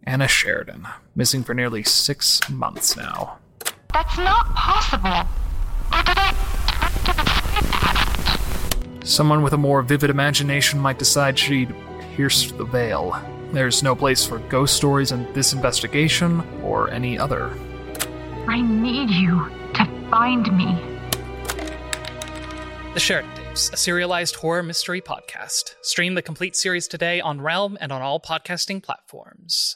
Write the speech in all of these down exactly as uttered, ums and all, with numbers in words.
Anna Sheridan, missing for nearly six months now. That's not possible. Or did I... Someone with a more vivid imagination might decide she'd pierced the veil. There's no place for ghost stories in this investigation or any other. I need you to find me. The Sheridan Tapes, a serialized horror mystery podcast. Stream the complete series today on Realm and on all podcasting platforms.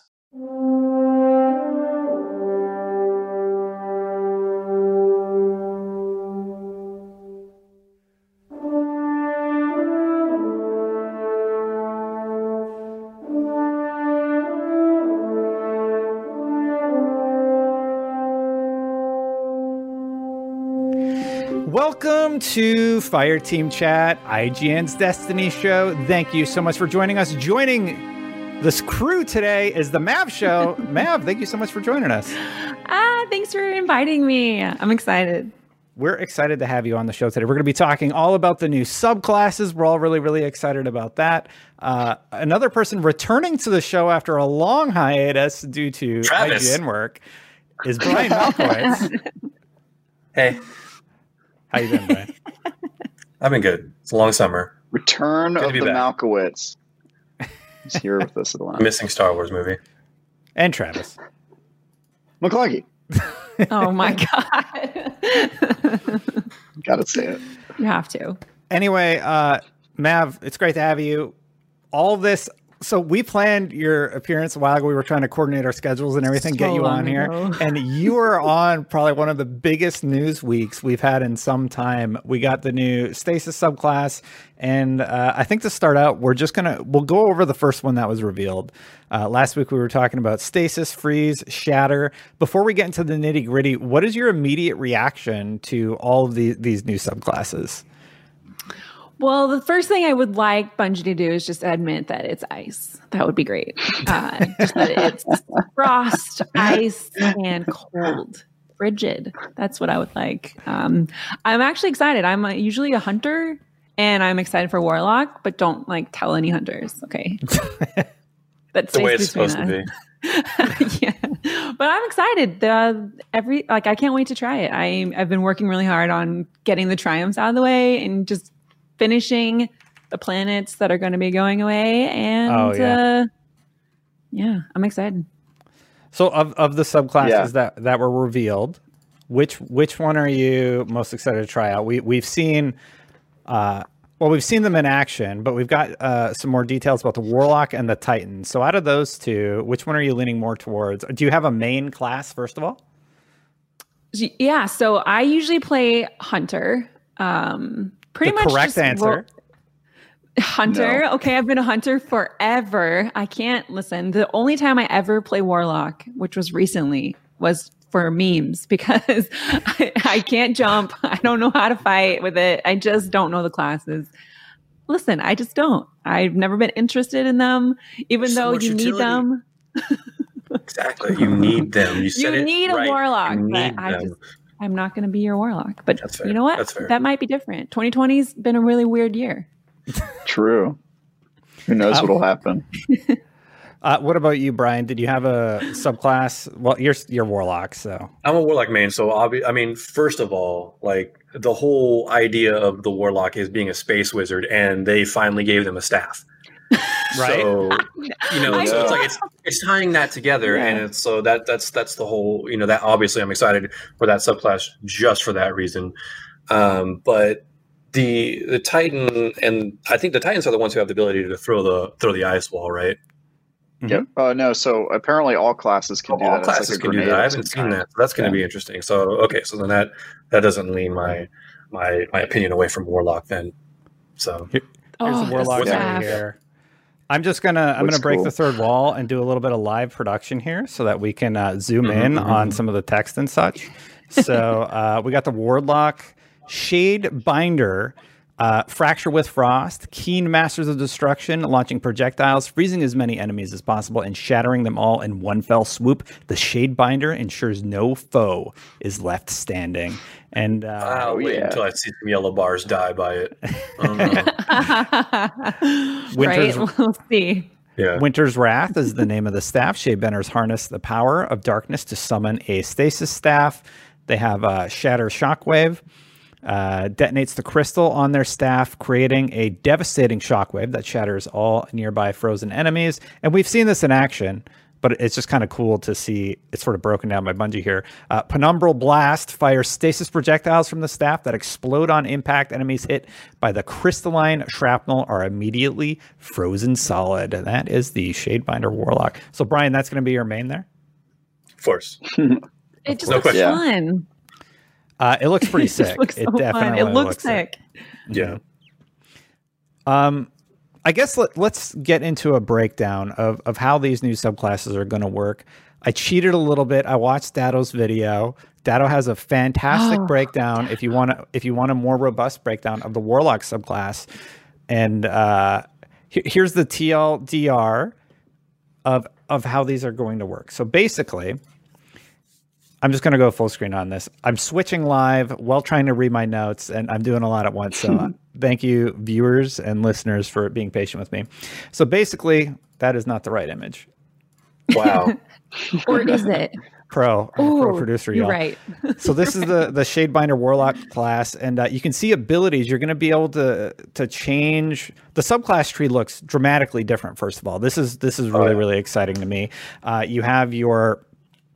Welcome to Fireteam Chat, I G N's Destiny show. Thank you so much for joining us. Joining this crew today is the Mav show. Mav, thank you so much for joining us. Ah, thanks for inviting me. I'm excited. We're excited to have you on the show today. We're going to be talking all about the new subclasses. We're all really, really excited about that. Uh, another person returning to the show after a long hiatus due to Travis. I G N work is Brian Malkowitz. Hey. How you been, Brian? I've been good. It's a long summer. Return Good of to be the back. Malkowitz. He's here with us at the line. Missing Star Wars movie. And Travis. McCluggy. Oh my God. Gotta say it. You have to. Anyway, uh, Mav, it's great to have you. All this. So we planned your appearance a while ago. We were trying to coordinate our schedules and everything, So get you long on here. ago. And you were on probably one of the biggest news weeks we've had in some time. We got the new Stasis subclass. And uh, I think to start out, we're just going to, we'll go over the first one that was revealed. Uh, last week, we were talking about Stasis, Freeze, Shatter. Before we get into the nitty gritty, what is your immediate reaction to all of the, these new subclasses? Well, the first thing I would like Bungie to do is just admit that it's ice. That would be great. Uh, just that it's frost, ice, and cold. Frigid. That's what I would like. Um, I'm actually excited. I'm a, usually a hunter, and I'm excited for Warlock, but don't like tell any hunters, okay? That The way stays it's between supposed to us. be. Yeah, but I'm excited. The every like I can't wait to try it. I I've been working really hard on getting the triumphs out of the way and just finishing the planets that are going to be going away. And Oh, yeah. uh, yeah, I'm excited. So of, of the subclasses Yeah. that, that were revealed, which which one are you most excited to try out? We we've seen, uh, well, we've seen them in action, but we've got uh, some more details about the Warlock and the Titan. So out of those two, which one are you leaning more towards? Do you have a main class first of all? Yeah, so I usually play Hunter. Um, pretty the much correct just answer. ro- Hunter. No. Okay, I've been a hunter forever. I can't listen. The only time I ever play Warlock, which was recently, was for memes because I, I can't jump. I don't know how to fight with it. I just don't know the classes. Listen, I just don't. I've never been interested in them, even So though much you need utility. them. Exactly. You need them. You said You it need a right. Warlock, You but need I them. just I'm not going to be your Warlock. But That's fair. you know what? That's fair. That might be different. twenty twenty's been a really weird year. True. Who knows Um, what'll happen? Uh, what about you, Brian? Did you have a subclass? Well, you're you're Warlock, so I'm a Warlock main, so obvi- I mean, first of all, like the whole idea of the Warlock is being a space wizard, and they finally gave them a staff. Right. So you know, I so it's know. like it's it's tying that together, Yeah. and it's so that that's that's the whole. You know, that obviously I'm excited for that subclass just for that reason. Um, but the the Titan, and I think the Titans are the ones who have the ability to throw the throw the ice wall, right? Yep. Oh no. So apparently all classes can do All that. It's like classes a can do grenade that. I of haven't some seen kind. that. So that's going to Yeah. be interesting. So okay, so then that that doesn't lean my my my opinion away from Warlock then. So here's Oh, the Warlock the right staff. here. I'm just gonna I'm Looks gonna break cool. the third wall and do a little bit of live production here so that we can uh, zoom Mhm, in mhm. on some of the text and such. So uh, we got the Warlock, Shade Binder, uh, Fracture with Frost, Keen Masters of Destruction, launching projectiles, freezing as many enemies as possible, and shattering them all in one fell swoop. The Shade Binder ensures no foe is left standing. And uh, I'll wait yeah. until I see some yellow bars die by it. I don't know. Winter's- right? We'll see. Yeah. Winter's Wrath is the name of the staff. Shadebenders harness the power of darkness to summon a stasis staff. They have a Shatter Shockwave. Uh, detonates the crystal on their staff, creating a devastating shockwave that shatters all nearby frozen enemies. And we've seen this in action, but it's just kind of cool to see it sort of broken down by Bungie here. Uh, Penumbral Blast fires stasis projectiles from the staff that explode on impact. Enemies hit by the crystalline shrapnel are immediately frozen solid. That is the Shadebinder Warlock. So, Brian, that's going to be your main there? Force. It just No looks question. fun. Uh, it looks pretty sick. It looks so it fun. definitely It looks sick. Yeah. Um, I guess let, let's get into a breakdown of, of how these new subclasses are going to work. I cheated a little bit. I watched Datto's video. Datto has a fantastic Oh. breakdown. If you want to, if you want a more robust breakdown of the Warlock subclass, and uh, he- here's the T L D R of of how these are going to work. So basically, I'm just going to go full screen on this. I'm switching live while trying to read my notes, and I'm doing a lot at once. So uh, thank you, viewers and listeners, for being patient with me. So basically, that is not the right image. Wow. Or is it? Pro, I'm a pro Ooh, producer, you're y'all. right. So this is the the Shadebinder Warlock class, and uh, you can see abilities. You're going to be able to to change the subclass tree. Looks dramatically different. First of all, this is this is really Oh, yeah. really exciting to me. Uh, you have your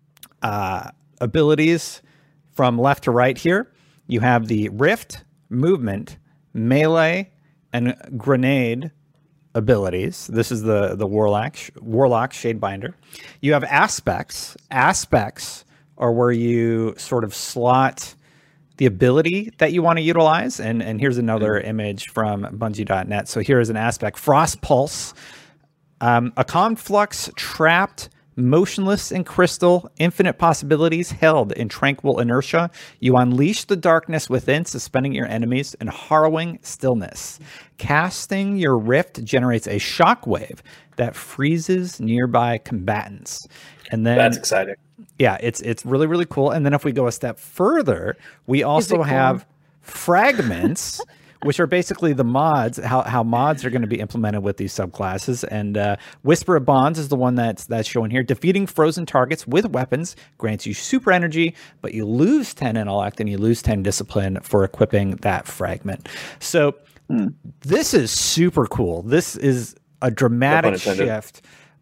uh, abilities from left to right here. You have the Rift, Movement, Melee, and Grenade abilities. This is the the Warlock Warlock Shadebinder. You have aspects. Aspects are where you sort of slot the ability that you want to utilize. And and here's another image from Bungie dot net. So here is an aspect: Frost Pulse, um, a conflux trapped, motionless in crystal, infinite possibilities held in tranquil inertia. You unleash the darkness within, suspending your enemies in harrowing stillness. Casting your rift generates a shockwave that freezes nearby combatants. And then That's exciting. yeah, it's it's really, really cool. And then if we go a step further, we also cool? have fragments, which are basically the mods, how, how mods are going to be implemented with these subclasses. And uh, Whisper of Bonds is the one that's that's shown here. Defeating frozen targets with weapons grants you super energy, but you lose ten intellect and you lose ten discipline for equipping that fragment. So this is super cool. This is a dramatic intended. shift.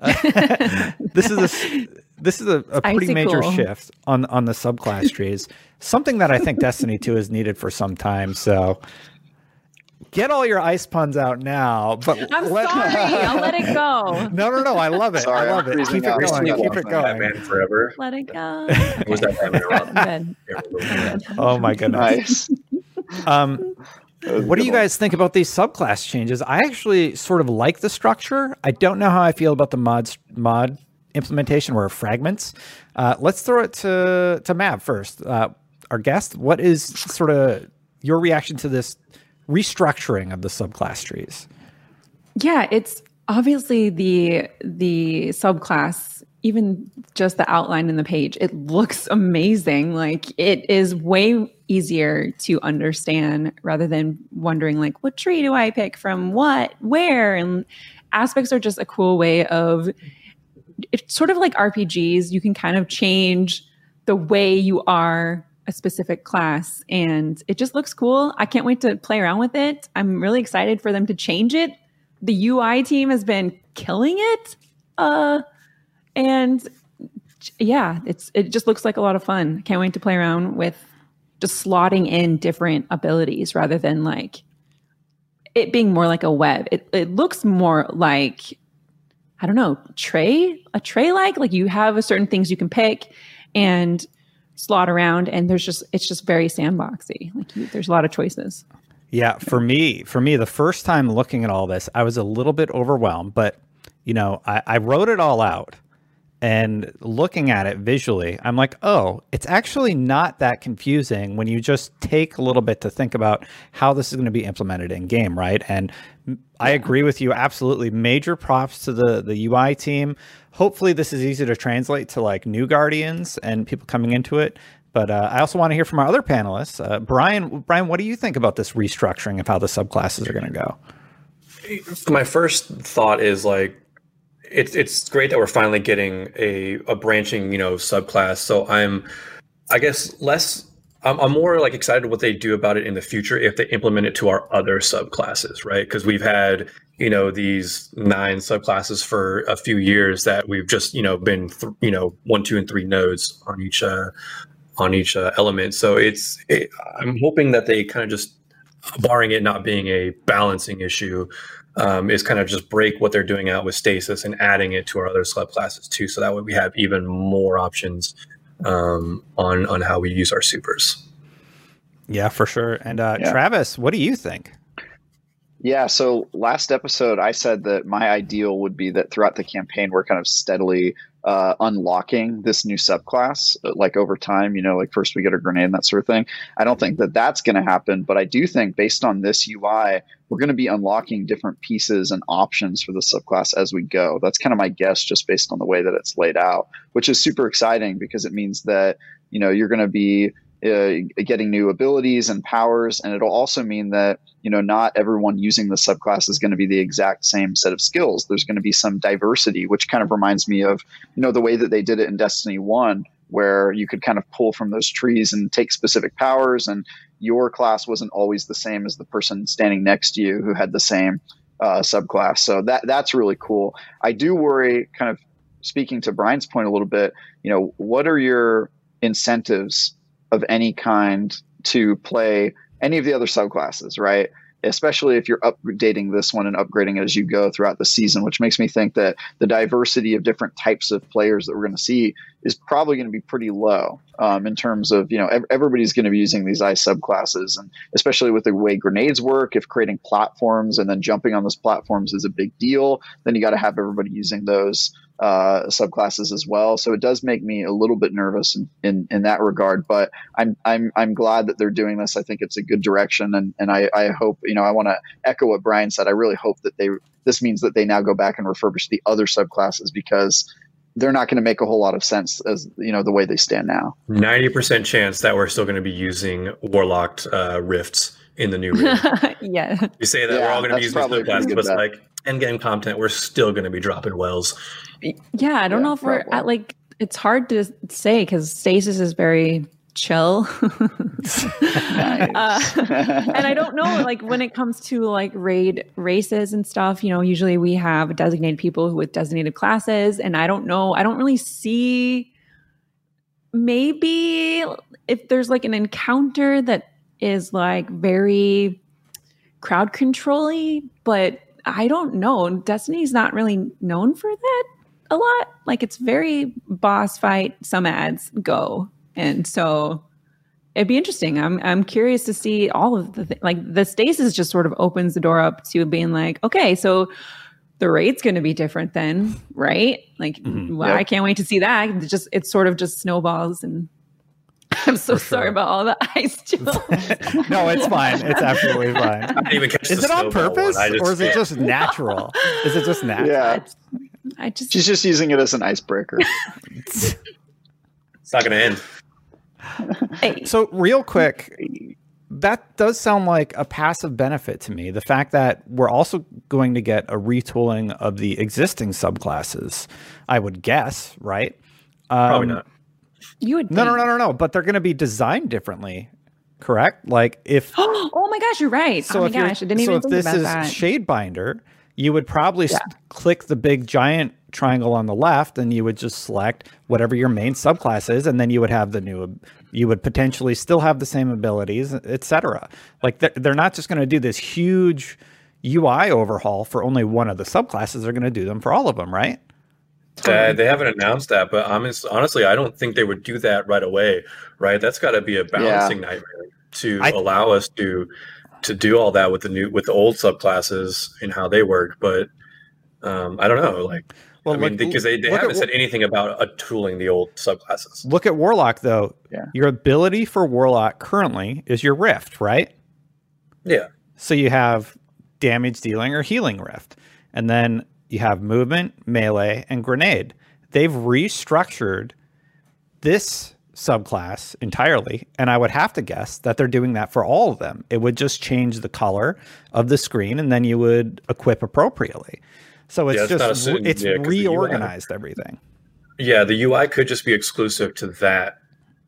this is a this is a, a pretty Icy major cool. shift on on the subclass trees. Something that I think Destiny two has needed for some time. So get all your ice puns out now. But I'm let- sorry. I'll let it go. No, no, no. I love it. Sorry, I I'm love it. freezing Keep it out. going. Recently Keep it watched going. Batman Forever. Let it go. Was that Batman or Robin? I'm good. Oh my goodness. Nice. Um, That was a what do good you one. guys think about these subclass changes? I actually sort of like the structure. I don't know how I feel about the mods mod implementation where fragments. Uh, let's throw it to to Mav first. Uh, our guest, what is sort of your reaction to this restructuring of the subclass trees? Yeah, it's obviously the the subclass, even just the outline in the page, it looks amazing. Like it is way easier to understand rather than wondering like what tree do I pick from what, where, and aspects are just a cool way of it's sort of like R P Gs. You can kind of change the way you are a specific class and it just looks cool. I can't wait to play around with it. I'm really excited for them to change it. The U I team has been killing it. Uh, and yeah, it's it just looks like a lot of fun. Can't wait to play around with just slotting in different abilities rather than like it being more like a web. It it looks more like, I don't know, tray, a tray like like you have a certain things you can pick and slot around, and there's just it's just very sandboxy. Like you, there's a lot of choices. Yeah, for me, for me, the first time looking at all this, I was a little bit overwhelmed, but you know, I, I wrote it all out. And looking at it visually, I'm like, oh, it's actually not that confusing when you just take a little bit to think about how this is going to be implemented in game, right? And I agree with you absolutely. Major props to the the U I team. Hopefully this is easy to translate to like new Guardians and people coming into it. But uh, I also want to hear from our other panelists. Uh, Brian, Brian, what do you think about this restructuring of how the subclasses are going to go? My first thought is like, it's it's great that we're finally getting a a branching, you know, subclass. So I'm, I guess, less. I'm, I'm more like excited what they do about it in the future if they implement it to our other subclasses, right? Because we've had, you know, these nine subclasses for a few years that we've just, you know, been, th- you know, one, two, and three nodes on each uh, on each uh, element. So it's, it, I'm hoping that they kind of just, barring it not being a balancing issue, um, is kind of just break what they're doing out with stasis and adding it to our other subclasses too. So that way we have even more options um, on on how we use our supers. Yeah, for sure. And uh, Yeah. Travis, what do you think? Yeah, so last episode I said that my ideal would be that throughout the campaign we're kind of steadily uh, unlocking this new subclass, uh, like over time, you know, like first we get a grenade and that sort of thing. I don't think that that's going to happen, but I do think based on this U I, we're going to be unlocking different pieces and options for the subclass as we go. That's kind of my guess just based on the way that it's laid out, which is super exciting because it means that, you know, you're going to be Uh, getting new abilities and powers, and it'll also mean that, you know, not everyone using the subclass is going to be the exact same set of skills. There's going to be some diversity, which kind of reminds me of, you know, the way that they did it in Destiny one, where you could kind of pull from those trees and take specific powers, and your class wasn't always the same as the person standing next to you who had the same uh, subclass. So that that's really cool. I do worry, kind of speaking to Brian's point a little bit, you know, what are your incentives of any kind to play any of the other subclasses, right? Especially if you're updating this one and upgrading it as you go throughout the season, which makes me think that the diversity of different types of players that we're going to see is probably going to be pretty low um, in terms of, you know, ev- everybody's going to be using these ice subclasses, and especially with the way grenades work, if creating platforms and then jumping on those platforms is a big deal, then you got to have everybody using those uh, subclasses as well. So it does make me a little bit nervous in, in, in that regard, but I'm, I'm, I'm glad that they're doing this. I think it's a good direction. And, and I, I hope, you know, I want to echo what Brian said. I really hope that they, this means that they now go back and refurbish the other subclasses, because they're not going to make a whole lot of sense as, you know, the way they stand now. ninety percent chance that we're still going to be using Warlocked uh, Rifts in the new raid. Yeah. You say that we're Yeah, all going to be that's using probably a subclasses, pretty but good it's bet. like endgame content, we're still going to be dropping wells. Yeah, I don't Yeah, know if we're probably. at like, it's hard to say because stasis is very chill. Uh, and I don't know, like when it comes to like raid races and stuff, you know, usually we have designated people with designated classes, and I don't know, I don't really see, maybe if there's like an encounter that is like very crowd control-y, but I don't know. Destiny's not really known for that a lot. Like it's very boss fight, some ads go. And so it'd be interesting. I'm I'm curious to see all of the th- like the stasis just sort of opens the door up to being like, okay, so the rate's going to be different then, right? Like, Mhm. well, Yep. I can't wait to see that. It just it sort of just snowballs, and I'm so For sure. sorry about all the ice chills. No, it's fine. It's absolutely fine. I didn't even catch Is the it on snowball purpose, one. I or is it just natural? Is it just natural? Yeah, I just she's just using it as an icebreaker. It's not going to end. hey, So real quick, that does sound like a passive benefit to me. The fact that we're also going to get a retooling of the existing subclasses, I would guess, right? Um, Probably not. you would No, no, think. no, no, no. But they're going to be designed differently, correct? Like if Oh my gosh, you're right. so, oh my if you're- gosh, I didn't so even if think this about is that. Shadebinder, you would probably s- click the big giant triangle on the left, and you would just select whatever your main subclass is, and then you would have the new. You would potentially still have the same abilities, et cetera. Like they're, they're not just going to do this huge U I overhaul for only one of the subclasses. They're going to do them for all of them, right? Uh, they haven't announced that, but honest, honestly, I don't think they would do that right away, right? That's got to be a balancing nightmare to I- allow us to to do all that with the new with the old subclasses and how they work. But um, I don't know, like Well, I mean, look- because they, they look at haven't wh- said anything about uh, tooling the old subclasses. Look at Warlock, though. Yeah. Your ability for Warlock currently is your Rift, right? Yeah, So you have damage dealing or healing Rift. And then you have movement, melee, and grenade. They've restructured this subclass entirely. And I would have to guess that they're doing that for all of them. It would just change the color of the screen, and then you would equip appropriately. So it's Yeah, it's just not a certain- it's yeah, 'cause the U I reorganized everything. Yeah, the U I could just be exclusive to that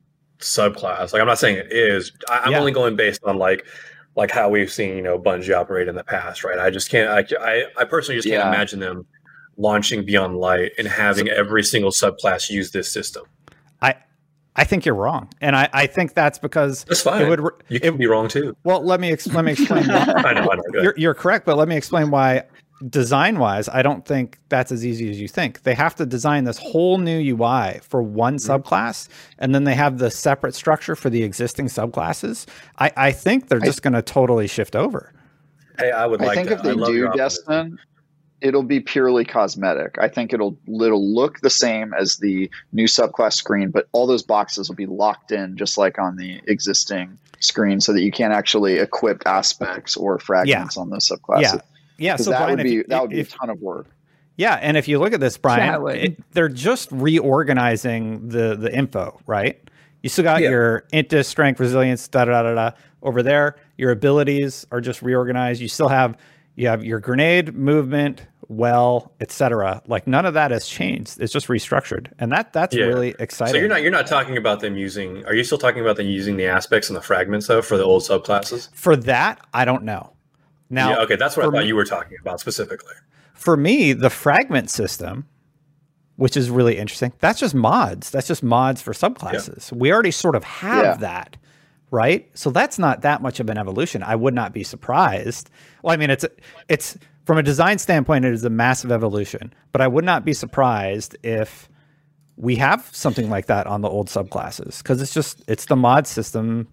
subclass. Like I'm not saying it is. I, I'm Yeah. only going based on like like how we've seen, you know, Bungie operate in the past, right? I just can't. I I, I personally just can't Yeah. imagine them launching Beyond Light and having every single subclass use this system. I I think you're wrong, and I, I think that's because That's fine. it would. re- You can it- be wrong too. Well, let me ex- let me explain. why. I know. I know. Go You're, ahead. you're correct, but let me explain why. Design wise, I don't think that's as easy as you think. They have to design this whole new U I for one Mm-hmm. subclass, and then they have the separate structure for the existing subclasses. I, I think they're just going to totally shift over. Hey, I would I like think that. if they I love do, your optimism. Destin, it'll be purely cosmetic. I think it'll it'll look the same as the new subclass screen, but all those boxes will be locked in just like on the existing screen, so that you can't actually equip aspects or fragments on those subclasses. Yeah, yeah. 'Cause So that Brian, would if be you- that would be if- a ton of work. Yeah, and if you look at this, Brian, Yeah, it would. it- they're just reorganizing the the info, right? You still got Yeah. your int, strength, resilience, da da da da. Over there, your abilities are just reorganized. You still have you have your grenade, movement, well, et cetera. Like none of that has changed. It's just restructured, and that that's Yeah. really exciting. So you're not you're not talking about them using. Are you still talking about them using the aspects and the fragments though for the old subclasses? For that, I don't know. Now, yeah, okay, that's what I for thought me- you were talking about specifically. For me, the fragment system, which is really interesting, that's just mods. That's just mods for subclasses. We already sort of have Yeah. that, right? So that's not that much of an evolution. I would not be surprised. Well, I mean, it's it's from a design standpoint, it is a massive evolution, but I would not be surprised if we have something like that on the old subclasses, because it's just it's the mod system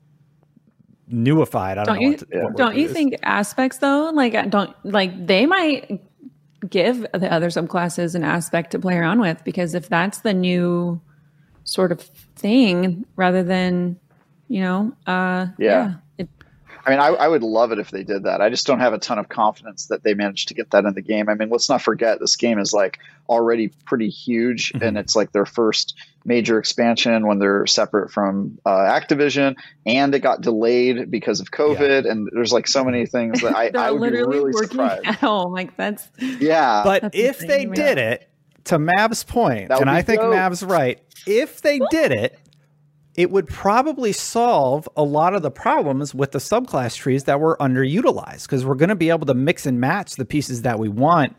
newified. I don't, Don't know. you what to- what word don't to you use. think aspects though? Like I don't like they might give the other subclasses an aspect to play around with, because if that's the new sort of thing, rather than you know, uh, Yeah. yeah, it, I mean, I, I would love it if they did that. I just don't have a ton of confidence that they managed to get that in the game. I mean, let's not forget this game is like already pretty huge, Mm-hmm. and it's like their first major expansion when they're separate from uh, Activision, and it got delayed because of COVID. And there's like so many things that I, they're I would be literally really working surprised. at home. Like that's Yeah, But That's if they insane, did yeah. it, to Mav's point, That would and I be think dope. Mav's right, if they did it, it would probably solve a lot of the problems with the subclass trees that were underutilized, because we're going to be able to mix and match the pieces that we want.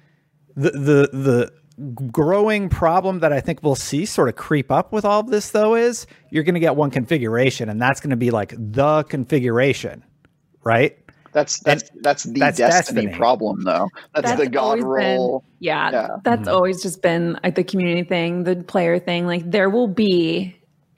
The the the growing problem that I think we'll see sort of creep up with all of this, though, is you're going to get one configuration, and that's going to be like the configuration, right? that's that's that's the that's Destiny, Destiny. problem, though. That's, That's the God always roll. been- yeah, Yeah. that's always just been like the community thing, the player thing. Like there will be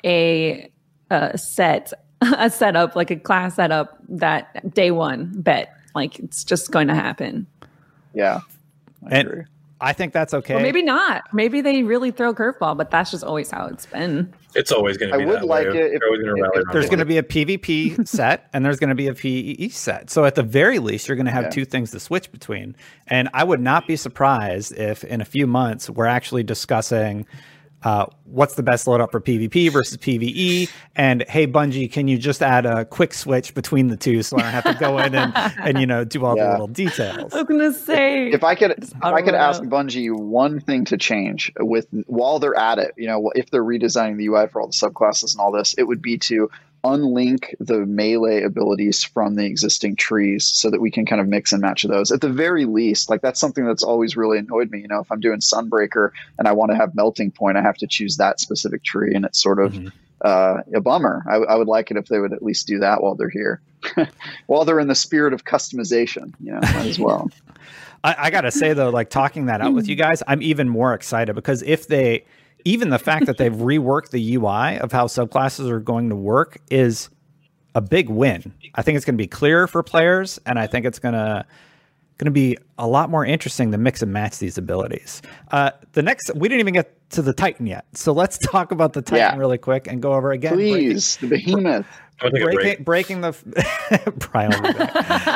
a, a set, a setup, like a class setup that day one bet, like it's just going to happen. Yeah, I agree. And I think that's okay. Or maybe not. Maybe they really throw a curveball, but that's just always how it's been. It's always going to I be would that like way. it if- They're always going to rally if around There's it. going to be a PvP set and there's going to be a PvE set. So at the very least, you're going to have Yeah. two things to switch between. And I would not be surprised if in a few months we're actually discussing uh, what's the best load up for PvP versus PvE. And hey, Bungie, can you just add a quick switch between the two so I don't have to go in and, and you know, do all the Yeah. little details. I was gonna say If I could, if I I could don't ask know. Bungie one thing to change with while they're at it, you know, if they're redesigning the U I for all the subclasses and all this, it would be to unlink the melee abilities from the existing trees so that we can kind of mix and match those. At the very least, like that's something that's always really annoyed me. You know, if I'm doing Sunbreaker and I want to have Melting Point, I have to choose that specific tree, and it's sort of Mhm. uh, a bummer. I, I would like it if they would at least do that while they're here, while they're in the spirit of customization. You know, might as well. I, I gotta say though, like talking that out with you guys, I'm even more excited because if they, even the fact that they've reworked the U I of how subclasses are going to work is a big win. I think it's going to be clearer for players, and I think it's gonna going to be a lot more interesting to mix and match these abilities. Uh, the next, we didn't even get to the Titan yet, so let's talk about the Titan Yeah. really quick and go over again. breaking- Please, the behemoth. I'm gonna take a break. breaking, breaking the Brian will be back.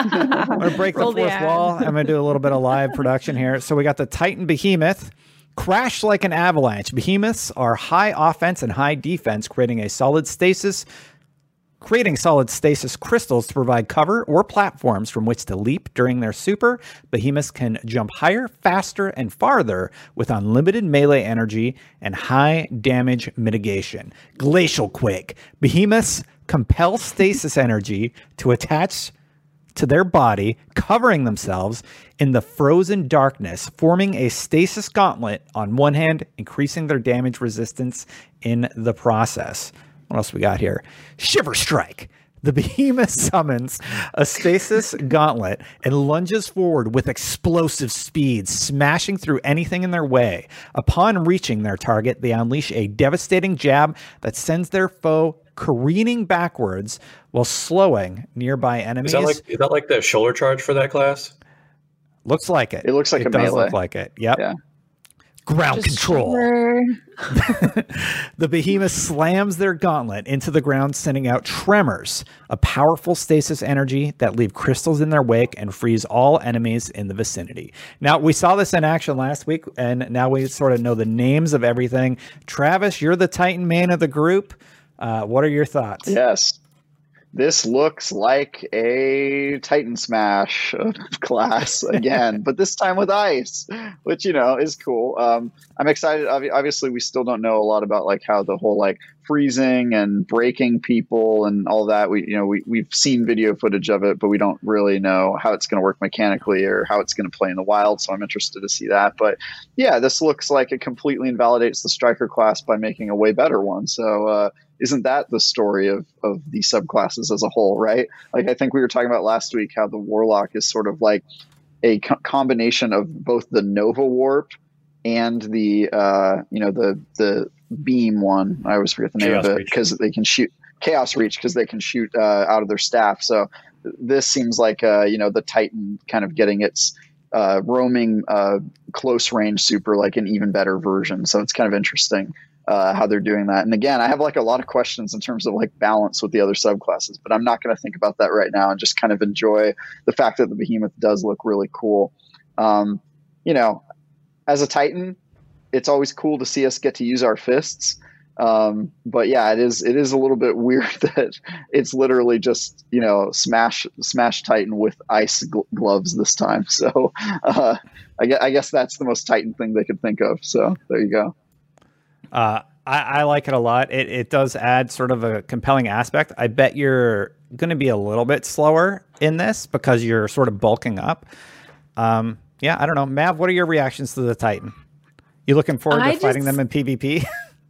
I'm gonna break the Roll the fourth ad. wall. I'm gonna do a little bit of live production here. So we got the Titan Behemoth. Crash like an avalanche. Behemoths are high offense and high defense, creating a solid stasis creating solid stasis crystals to provide cover or platforms from which to leap during their super. Behemoths can jump higher, faster, and farther with unlimited melee energy and high damage mitigation. Glacial Quake. Behemoths compel stasis energy to attach to their body, covering themselves in the frozen darkness, forming a stasis gauntlet on one hand, increasing their damage resistance in the process. What else we got here? Shiver Strike. The behemoth summons a stasis gauntlet and lunges forward with explosive speed, smashing through anything in their way. Upon reaching their target, they unleash a devastating jab that sends their foe careening backwards while slowing nearby enemies. Is that like, is that like the shoulder charge for that class? Looks like it. It looks like it a does melee. look like it. Yep. Yeah. Ground Just control. shiver. The behemoth slams their gauntlet into the ground, sending out tremors, a powerful stasis energy that leave crystals in their wake and freeze all enemies in the vicinity. Now, we saw this in action last week, and now we sort of know the names of everything. Travis, you're the Titan man of the group. Uh, what are your thoughts? Yes. This looks like a Titan Smash class again, but this time with ice, which, you know, is cool. Um, I'm excited. Ob- Obviously, we still don't know a lot about like how the whole like freezing and breaking people and all that. We, you know, we, we've seen video footage of it, but we don't really know how it's going to work mechanically or how it's going to play in the wild. So I'm interested to see that. But yeah, this looks like it completely invalidates the Striker class by making a way better one. So, uh, isn't that the story of, of the subclasses as a whole, right? Like, I think we were talking about last week how the Warlock is sort of like a co- combination of both the Nova Warp and the, uh, you know, the the beam one. I always forget the name Chaos of it Reach. because they can shoot Chaos Reach because they can shoot uh, out of their staff. So this seems like, uh, you know, the Titan kind of getting its uh, roaming uh, close range super, like an even better version. So it's kind of interesting. Uh, how they're doing that. And again, I have like a lot of questions in terms of like balance with the other subclasses, but I'm not going to think about that right now and just kind of enjoy the fact that the Behemoth does look really cool. Um, you know, as a Titan, it's always cool to see us get to use our fists. Um, but yeah, it is, it is a little bit weird that it's literally just, you know, smash, smash Titan with ice gl- gloves this time. So uh, I, guess, I guess that's the most Titan thing they could think of. So there you go. Uh, I, I like it a lot. It, it does add sort of a compelling aspect. I bet you're going to be a little bit slower in this because you're sort of bulking up. Um, yeah, I don't know. Mav, what are your reactions to the Titan? You looking forward I to fighting just- them in PvP?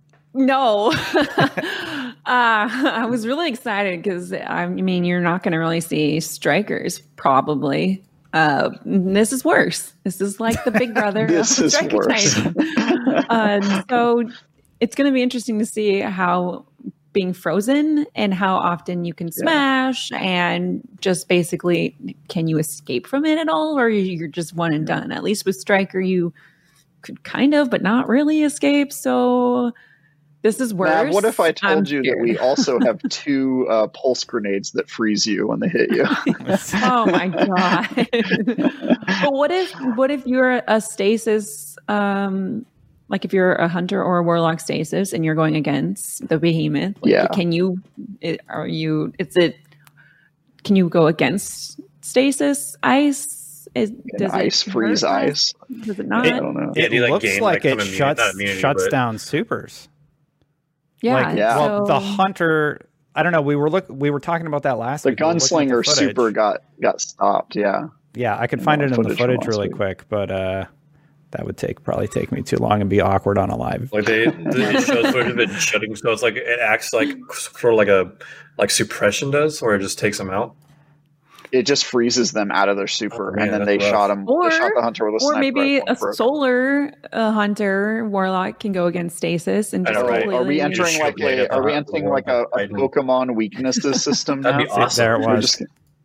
No. uh, I was really excited because, I mean, you're not going to really see strikers, probably. Uh, this is worse. This is like the big brother This of is Striker worse. Titan. uh, so it's going to be interesting to see how being frozen and how often you can smash and just basically, can you escape from it at all? Or you're just one and done? At least with Striker, you could kind of, but not really escape. So this is worse. Now, what if I told I'm you scared. that we also have two uh, pulse grenades that freeze you when they hit you? Oh my god! But what if what if you're a stasis? Um, like if you're a hunter or a warlock stasis, and you're going against the behemoth. Like, Yeah. Can you? It, are you? Is it? Can you go against stasis ice? Is, does ice it freeze hurt us? ice? Does it not? I don't know. Yeah, It do you, like, looks gain, like, like, it some immunity- shuts not immunity, shuts but- down supers. yeah. Like, Yeah. well, the so- hunter. I don't know. We were look. We were talking about that last The week. We were looking at gunslinger the footage. super got got stopped. Yeah. Yeah, I could in find the it in the footage from footage last really week. quick, but uh, that would take probably take me too long and be awkward on a live. Like they, they it shows footage of it shutting, so it's like it acts like sort of like a like suppression does, or it just takes them out. It just freezes them out of their super, Oh, man, and then that's they rough. shot him. Or- they shot the hunter with a Or sniper maybe rifle and a broke it. solar uh, hunter warlock can go against stasis and I just know, right? completely Are we entering Just like shoot later a? Are we the entering war like a, a Titan. Pokemon weaknesses system now? That'd be awesome. There it We're was. just-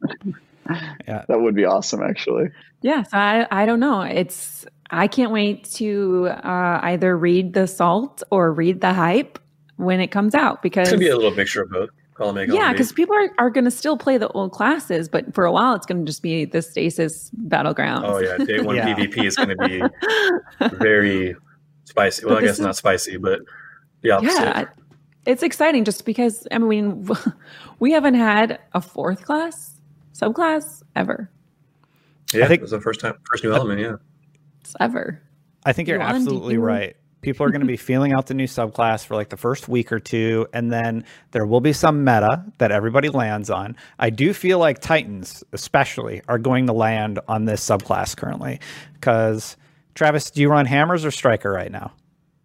Yeah. That would be awesome, actually. Yeah, so I I don't know. It's I can't wait to uh, either read the salt or read the hype when it comes out because It's gonna be a little mixture of both. Column A, column yeah, B. because people are, are going to still play the old classes, but for a while it's going to just be the stasis battlegrounds. Oh yeah, day one Yeah. PvP is going to be very spicy. Well, But I this guess is- not spicy, but the opposite. yeah, it's exciting just because, I mean, we haven't had a fourth class, subclass ever. Yeah, I think- it was the first time, first new element, yeah. It's ever. I think you're Yuan, do absolutely you- right. People are going to be feeling out the new subclass for like the first week or two, and then there will be some meta that everybody lands on. I do feel like Titans, especially, are going to land on this subclass currently. Because, Travis, do you run Hammers or Striker right now?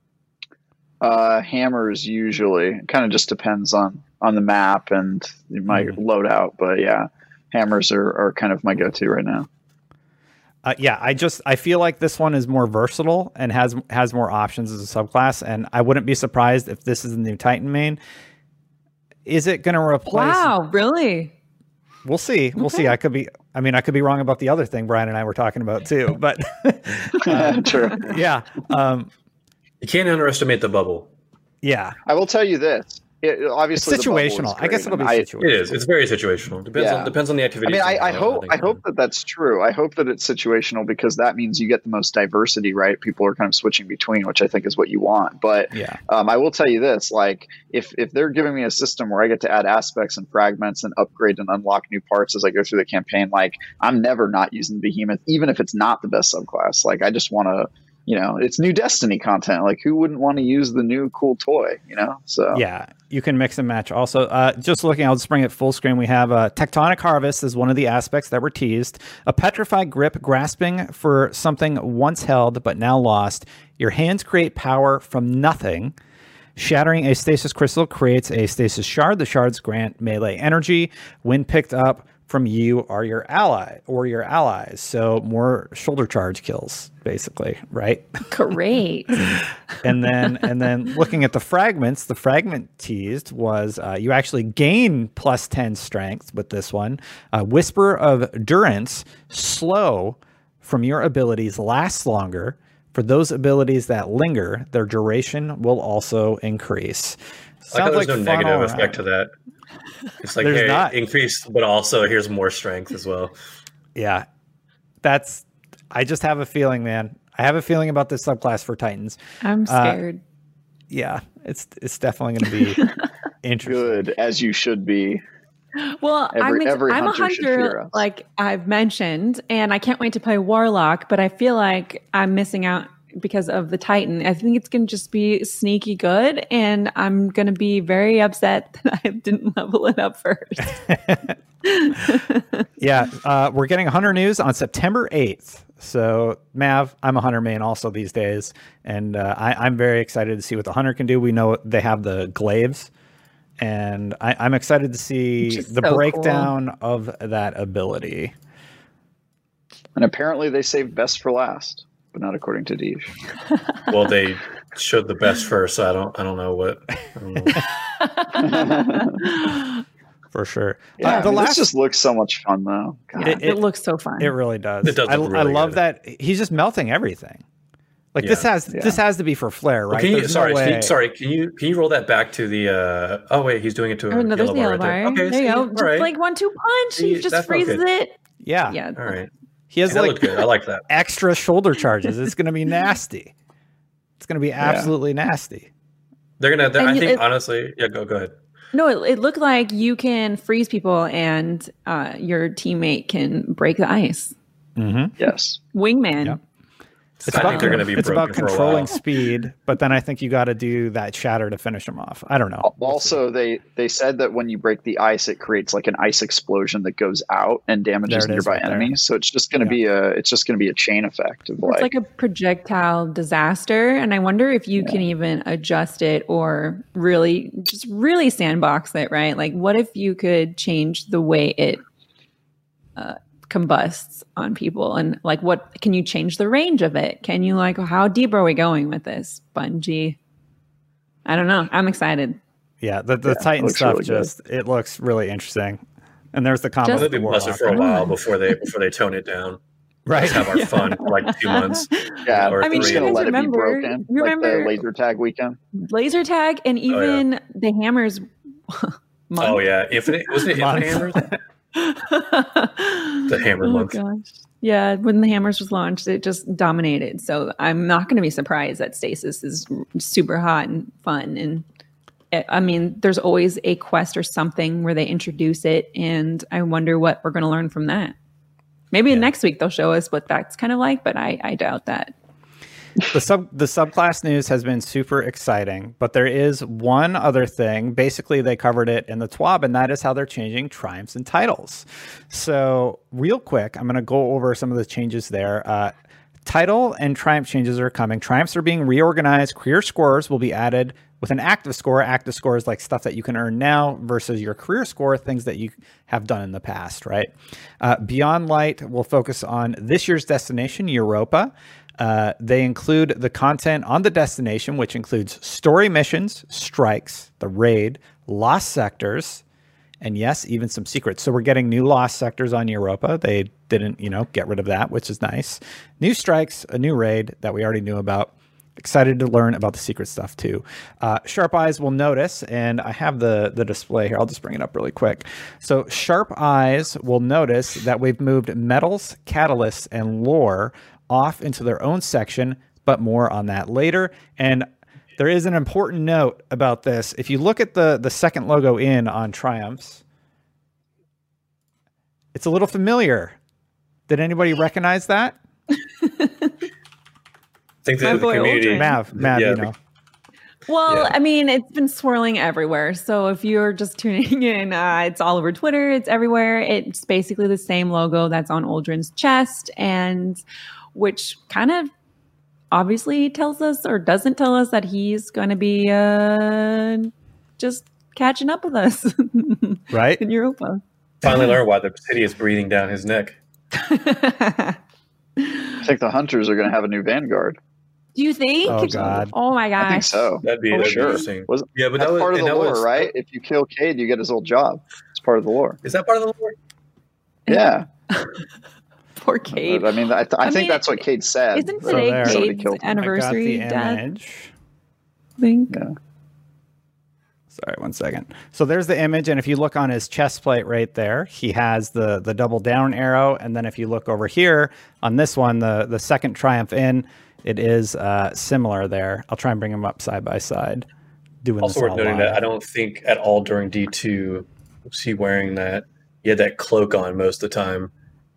Uh, hammers usually. Kind of just depends on on the map and my Mhm. loadout, but yeah, hammers are, are kind of my go-to right now. Uh, yeah, I just I feel like this one is more versatile and has has more options as a subclass, and I wouldn't be surprised if this is the new Titan main. Is it going to replace? Wow, really? We'll see. We'll see. Okay. I could be. I mean, I could be wrong about the other thing Brian and I were talking about too. But uh, True. yeah, um, You can't underestimate the bubble. yeah. I will tell you this. It, It's obviously, the bubble is situational. I guess great, it'll be and I- situational. It is. It's very situational. Depends Yeah. on depends on the I activity. mean, I, I hope I hope that that's true. I hope that it's situational because that means you get the most diversity, right? People are kind of switching between, which I think is what you want. But Yeah. um, I will tell you this: like, if if they're giving me a system where I get to add aspects and fragments and upgrade and unlock new parts as I go through the campaign, like, I'm never not using Behemoth, even if it's not the best subclass. Like, I just want to. You know, it's new Destiny content. Like, who wouldn't want to use the new cool toy? You know, so Yeah, you can mix and match. Also, uh, just looking, I'll just bring it full screen. We have uh, Tectonic Harvest is one of the aspects that were teased. A Petrified Grip, grasping for something once held but now lost. Your hands create power from nothing. Shattering a stasis crystal creates a stasis shard. The shards grant melee energy. When picked up from you are your ally or your allies. So more shoulder charge kills, basically, right? Great. and then and then looking at the fragments, the fragment teased was uh, you actually gain plus ten strength with this one. Uh, Whisper of Durance, slow from your abilities lasts longer. For those abilities that linger, their duration will also increase. I like how there's no fun negative all effect to around. that. It's like, There's hey, not. increased, but also here's more strength as well. Yeah, that's. I just have a feeling, man. I have a feeling about this subclass for Titans. I'm Uh, scared. Yeah, it's it's definitely going to be interesting. good as you should be. Well, every- I'm, ex- every I'm a hunter should fear hunter, us. like I've mentioned, and I can't wait to play Warlock, but I feel like I'm missing out because of the Titan. I think it's going to just be sneaky good, and I'm going to be very upset that I didn't level it up first. Yeah, uh, we're getting Hunter news on September eighth. So, Mav, I'm a Hunter main also these days, and uh, I, I'm very excited to see what the Hunter can do. We know they have the glaives, and I, I'm excited to see Which is the so breakdown of that ability. And apparently, they saved best for last, but not according to Deej. Well, they showed the best first, so I don't I don't know what. I don't know. For sure. Yeah, Uh, I the mean, last, this just looks so much fun, though. God. Yeah, It- it, it- looks so fun. it really does. It does I, look I really love good. that he's just melting everything. Like this Yeah. has Yeah. this has to be for flair, Well, right? can you, There's sorry, no can way. you, sorry. Can you can you roll that back to the? Uh, oh wait, he's doing it to a Oh, no, there's yellow the yellow bar. bar. Right there. Okay, there you see, go. all Just right. like one two punch. See, He just that felt freezes good. it. Yeah, Yeah. All right. he has Yeah, that like looked good. I like that. extra shoulder charges. It's going to be nasty. It's going to be absolutely nasty. They're gonna. They're, And I you- think it- honestly, yeah. Go go ahead. No, it, it looked like you can freeze people and uh, your teammate can break the ice. Mm-hmm. Yes. Wingman. Yep. It's I about, think they're going to be it's broken about for a controlling while. speed, but then I think you got to do that shatter to finish them off. I don't know. Also, they they said that when you break the ice, it creates like an ice explosion that goes out and damages There it is nearby right there. enemies. So it's just going to Yeah. be a it's just going to be a chain effect of It's like, like a projectile disaster. And I wonder if you can even adjust it or really, just really sandbox it, right? Like, what if you could change the way it uh, combusts on people? And like, what can you change the range of it? Can you, like, how deep are we going with this, Bungie? I don't know. I'm excited. Yeah, the, the Yeah, Titan looks stuff really good. just it looks really interesting. And there's the combo. Just- with They'll be the busted Warlock. for a while before they before they tone it down. Right. Let's have our fun for like two months. yeah, or I mean, we're just three. going to you guys let it be remember- broken, you like the remember- laser tag weekend. Laser tag and Oh, yeah. even the hammers. month. Oh yeah, Infinite wasn't it Month. Infinite Hammer? The hammer oh, month. gosh. Yeah, when the hammers was launched, it just dominated. So I'm not going to be surprised that Stasis is super hot and fun and I mean, there's always a quest or something where they introduce it, and I wonder what we're going to learn from that. Maybe Yeah. next week they'll show us what that's kind of like, but I, I doubt that. The sub the subclass news has been super exciting, but there is one other thing. Basically, they covered it in the T W A B, and that is how they're changing triumphs and titles. So, real quick, I'm going to go over some of the changes there. Uh, title and triumph changes are coming. Triumphs are being reorganized. Career scores will be added with an active score. Active score is like stuff that you can earn now versus your career score, things that you have done in the past, right? Uh, Beyond Light will focus on this year's destination, Europa. Uh, they include the content on the destination, which includes story missions, strikes, the raid, lost sectors, and yes, even some secrets. So we're getting new lost sectors on Europa. They didn't, you know, get rid of that, which is nice. New strikes, a new raid that we already knew about. Excited to learn about the secret stuff too. Uh, Sharp Eyes will notice, and I have the, the display here. I'll just bring it up really quick. So Sharp Eyes will notice that we've moved metals, catalysts, and lore off into their own section, but more on that later. And there is an important note about this. If you look at the, the second logo in on Triumphs, it's a little familiar. Did anybody recognize that? I think My that the boy community, Aldrin. Mav, Mav, Yeah, you know. Well, Yeah. I mean, it's been swirling everywhere. So if you're just tuning in, uh, it's all over Twitter. It's everywhere. It's basically the same logo that's on Aldrin's chest, and which kind of obviously tells us or doesn't tell us that he's going to be uh, just catching up with us Right? in Europa. finally learned why the city is breathing down his neck. I think the hunters are going to have a new vanguard. Do you think? Oh, God. Oh my gosh. I think so. That'd be, For that'd be sure. interesting. Was, Yeah, but that's that was part of and the that lore, was- right? If you kill Cade, you get his old job. It's part of the lore. Is that part of the lore? Yeah. Poor Cade. I mean, I, th- I, I think mean, that's what Cade said. Isn't So today there. Somebody Cade's killed him. anniversary I got the death? image. I think. Yeah. Sorry, one second. So there's the image, and if you look on his chest plate right there, he has the the double down arrow, and then if you look over here on this one, the the second triumph in, it is uh, similar there. I'll try and bring them up side by side. Doing Also this worth all noting live. that I don't think at all during D two was he wearing that. He had that cloak on most of the time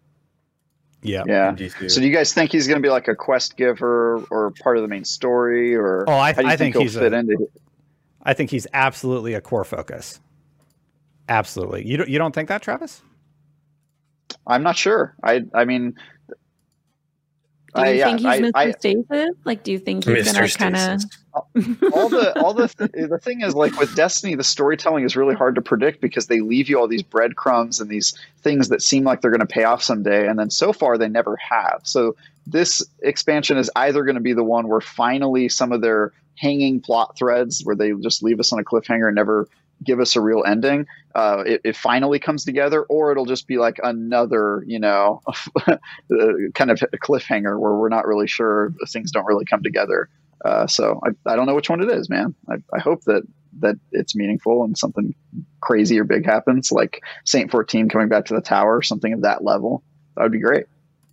Yeah. Yeah. in D two. So do you guys think he's going to be like a quest giver or part of the main story, or Oh, I, how do you I think he'll he's fit a, into it? I think he's absolutely a core focus. Absolutely. You don't you don't think that, Travis? I'm not sure. I I mean, Do you I, yeah, think he's I, Mister I, Stasis? Like, do you think he's Mister gonna kind of? Stasis. all the all the th- the thing is, like with Destiny, the storytelling is really hard to predict because they leave you all these breadcrumbs and these things that seem like they're going to pay off someday, and then so far they never have. So this expansion is either going to be the one where finally some of their hanging plot threads, where they just leave us on a cliffhanger and never give us a real ending, uh, it, it finally comes together, or it'll just be like another, you know, kind of a cliffhanger where we're not really sure, things don't really come together. Uh, so I, I don't know which one it is, man. I, I hope that that it's meaningful and something crazy or big happens, like Saint fourteen coming back to the tower, or something of that level. That would be great.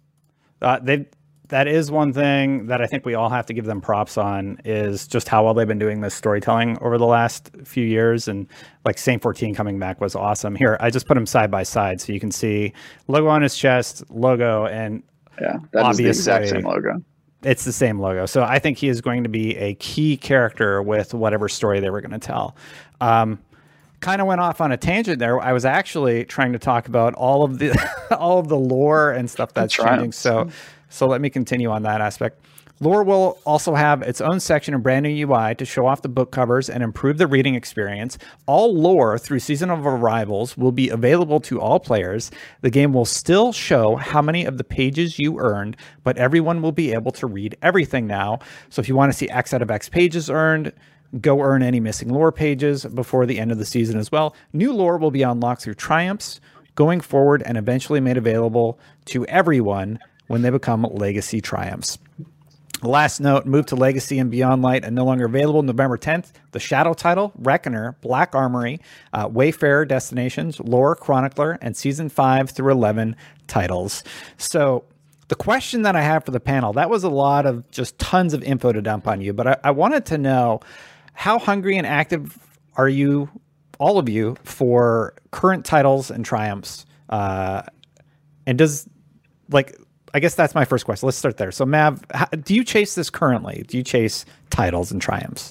Uh, they that is one thing that I think we all have to give them props on, is just how well they've been doing this storytelling over the last few years. And like Saint fourteen coming back was awesome. Here, I just put them side by side so you can see logo on his chest, logo, and Yeah, that is the exact Obviously. same logo. it's the same logo. So I think he is going to be a key character with whatever story they were going to tell. Um, kind of went off on a tangent there. I was actually trying to talk about all of the all of the lore and stuff that's Triumphs. changing. So so let me continue on that aspect. Lore will also have its own section and brand new U I to show off the book covers and improve the reading experience. All lore through Season of Arrivals will be available to all players. The game will still show how many of the pages you earned, but everyone will be able to read everything now. So if you want to see X out of X pages earned, go earn any missing lore pages before the end of the season as well. New lore will be unlocked through Triumphs going forward and eventually made available to everyone when they become Legacy Triumphs. Last note, move to Legacy and Beyond Light and no longer available November tenth. The Shadow title, Reckoner, Black Armory, uh, Wayfarer Destinations, Lore Chronicler, and Season five through eleven titles. So the question that I have for the panel, that was a lot of just tons of info to dump on you, but I, I wanted to know, how hungry and active are you, all of you, for current titles and triumphs? Uh, and does, like, I guess that's my first question. Let's start there. So, Mav, how, do you chase this currently? Do you chase titles and triumphs?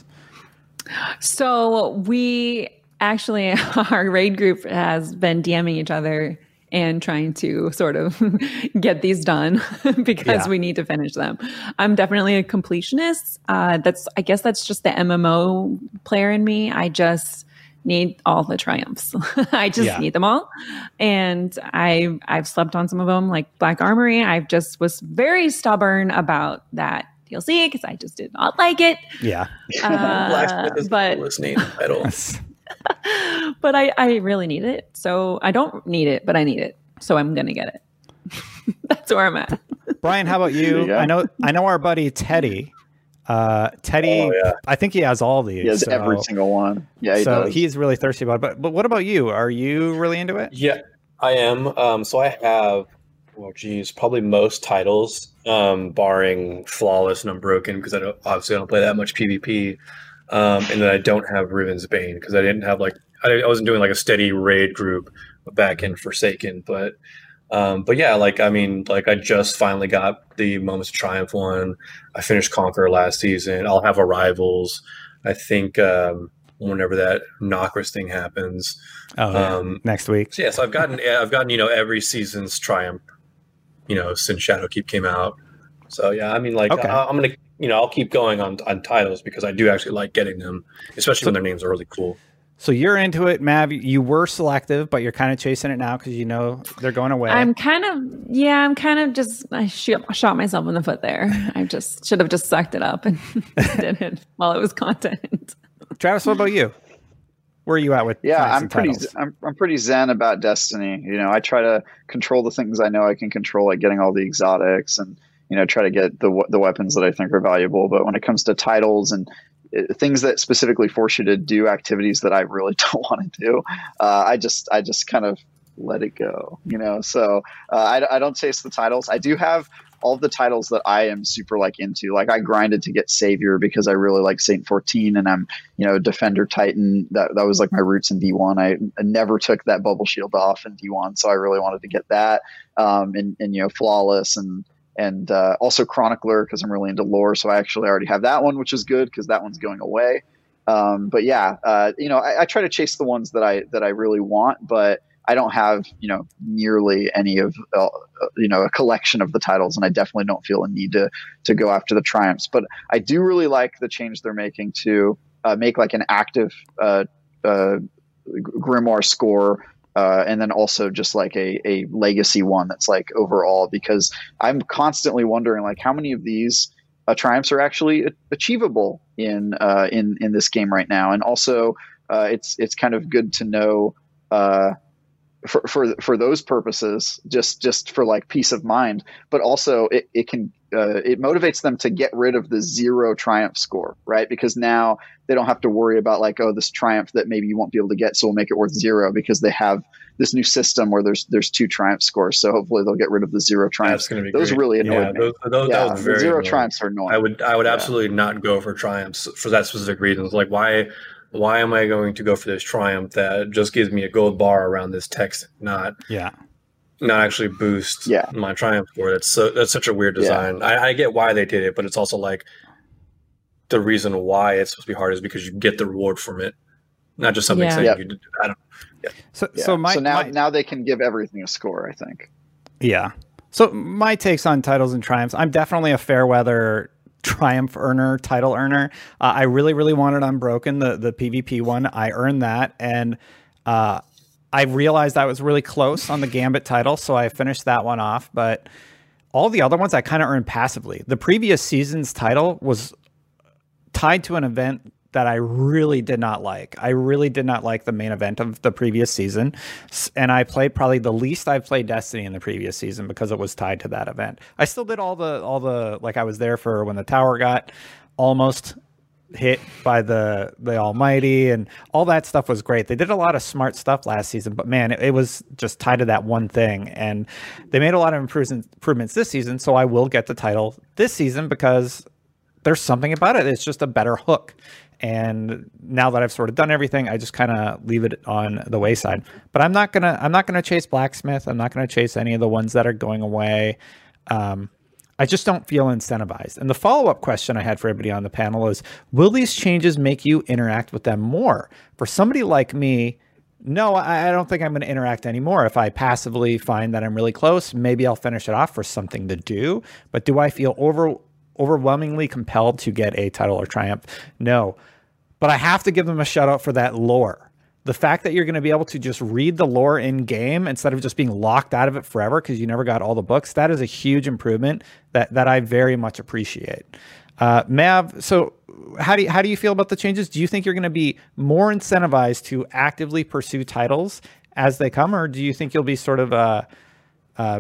So we actually, our raid group has been DMing each other and trying to sort of get these done because Yeah. we need to finish them. I'm definitely a completionist. Uh, that's, I guess that's just the M M O player in me. I just need all the triumphs. I just Yeah. need them all. And I, I've slept on some of them, like Black Armory. I just was very stubborn about that D L C because I just did not like it. Yeah. Uh, Blacksmith is but the coolest name title. but I, I really need it. So I don't need it, but I need it. So I'm going to get it. That's where I'm at. Brian, how about There you? you go. I know, I know our buddy Teddy. Uh, Teddy, Oh, yeah. I think he has all these. He has so, every single one. Yeah, he so does. he's really thirsty about it. But, but what about you? Are you really into it? Yeah, I am. Um, so I have, well, geez, probably most titles, um, barring Flawless and Unbroken, because I don't obviously I don't play that much PvP, um, and then I don't have Riven's Bane because I didn't have like I, I wasn't doing like a steady raid group back in Forsaken, but um, but yeah, like I mean, like I just finally got the Moments of Triumph one. I finished Conqueror last season. I'll have Arrivals. I think um, whenever that Nokris thing happens. Oh, yeah. Um, Next week. So yeah, so I've gotten I've gotten you know every season's Triumph, you know, since Shadowkeep came out. So yeah, I mean like Okay. I, I'm gonna you know I'll keep going on on titles because I do actually like getting them, especially when their names are really cool. So you're into it, Mav. You were selective, but you're kind of chasing it now because you know they're going away. I'm kind of, yeah, I'm kind of just, I shoot, shot myself in the foot there. I just should have just sucked it up and did it while it was content. Travis, what about you? Where are you at with Yeah, triumphs I'm and pretty titles? I'm I'm pretty zen about Destiny. You know, I try to control the things I know I can control, like getting all the exotics and you know try to get the the weapons that I think are valuable. But when it comes to titles and uh, things that specifically force you to do activities that I really don't want to do, uh, I just I just kind of let it go. You know, so uh, I I don't chase the titles. I do have all of the titles that I am super like into. Like I grinded to get Savior because I really like Saint fourteen and I'm, you know, Defender Titan. That that was like my roots in D one. I, I never took that bubble shield off in D one. So I really wanted to get that. Um, and, and, you know, Flawless and, and uh, also Chronicler because I'm really into lore. So I actually already have that one, which is good because that one's going away. Um, but yeah, uh, you know, I, I try to chase the ones that I, that I really want, but I don't have, you know, nearly any of, uh, you know, a collection of the titles, and I definitely don't feel a need to to go after the triumphs. But I do really like the change they're making to uh, make like an active uh, uh, Grimoire score, uh, and then also just like a a legacy one that's like overall. Because I'm constantly wondering like how many of these uh, triumphs are actually achievable in uh, in in this game right now, and also uh, it's it's kind of good to know. Uh, For, for for those purposes, just just for like peace of mind, but also it, it can uh, it motivates them to get rid of the zero triumph score, right? Because now they don't have to worry about like, oh, this triumph that maybe you won't be able to get, so we'll make it worth zero because they have this new system where there's there's two triumph scores. So hopefully they'll get rid of the zero triumphs. That's going to be Those great. really annoyed yeah, me. Those, those, yeah, that was the very zero annoying. triumphs are annoying. I would I would Yeah. absolutely not go for triumphs for that specific reason. Like why why am I going to go for this triumph that just gives me a gold bar around this text, not Yeah. not actually boost Yeah. my triumph score? That's so that's such a weird Yeah. design. I, I get why they did it, but it's also like the reason why it's supposed to be hard is because you get the reward from it, not just something Yeah. saying Yep. you did. I don't. So, Yeah. so my so now my- now they can give everything a score, I think. Yeah. So my takes on titles and triumphs, I'm definitely a fair weather triumph earner, title earner. Uh, I really, really wanted Unbroken, the, the PvP one. I earned that. And uh, I realized I was really close on the Gambit title, so I finished that one off. But all the other ones I kind of earned passively. The previous season's title was tied to an event that I really did not like. I really did not like the main event of the previous season. S- And I played probably the least I've played Destiny in the previous season because it was tied to that event. I still did all the, all the, like I was there for when the tower got almost hit by the, the Almighty and all that stuff was great. They did a lot of smart stuff last season, but man, it, it was just tied to that one thing. And they made a lot of improvements, improvements this season. So I will get the title this season because there's something about it. It's just a better hook. And now that I've sort of done everything, I just kind of leave it on the wayside. But I'm not gonna I'm not gonna chase Blacksmith. I'm not gonna chase any of the ones that are going away. Um, I just don't feel incentivized. And the follow-up question I had for everybody on the panel is, will these changes make you interact with them more? For somebody like me, no, I, I don't think I'm going to interact anymore. If I passively find that I'm really close, maybe I'll finish it off for something to do. But do I feel over overwhelmingly compelled to get a title or triumph? No. But I have to give them a shout out for that lore. The fact that you're going to be able to just read the lore in game instead of just being locked out of it forever because you never got all the books, that is a huge improvement that, that I very much appreciate. Uh, Mav, so how do you, how do you feel about the changes? Do you think you're going to be more incentivized to actively pursue titles as they come, or do you think you'll be sort of, uh, uh,